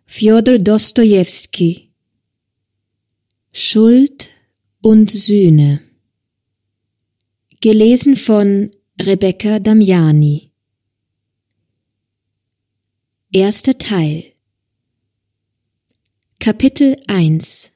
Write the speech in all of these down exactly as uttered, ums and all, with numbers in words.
Fjodor Dostojewski. Schuld und Sühne. Gelesen von Rebecca Damiani. Erster Teil. Kapitel eins.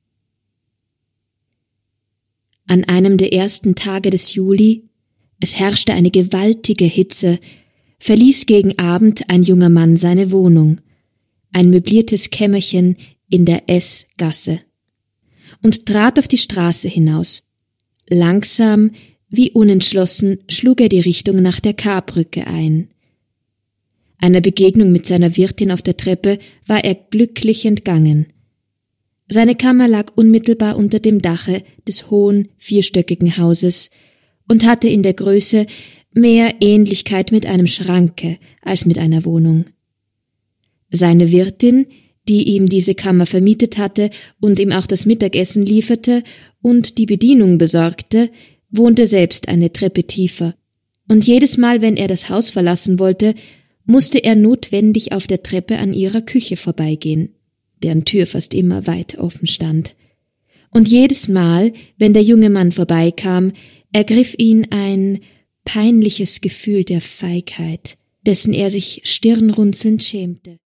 An einem der ersten Tage des Juli, es herrschte eine gewaltige Hitze, verließ gegen Abend ein junger Mann seine Wohnung, ein möbliertes Kämmerchen in der S-Gasse, und trat auf die Straße hinaus. Langsam, wie unentschlossen, schlug er die Richtung nach der K-Brücke ein. Einer Begegnung mit seiner Wirtin auf der Treppe war er glücklich entgangen. Seine Kammer lag unmittelbar unter dem Dache des hohen, vierstöckigen Hauses und hatte in der Größe mehr Ähnlichkeit mit einem Schranke als mit einer Wohnung. Seine Wirtin, die ihm diese Kammer vermietet hatte und ihm auch das Mittagessen lieferte und die Bedienung besorgte, wohnte selbst eine Treppe tiefer, und jedes Mal, wenn er das Haus verlassen wollte, musste er notwendig auf der Treppe an ihrer Küche vorbeigehen, deren Tür fast immer weit offen stand. Und jedes Mal, wenn der junge Mann vorbeikam, ergriff ihn ein peinliches Gefühl der Feigheit, dessen er sich stirnrunzelnd schämte.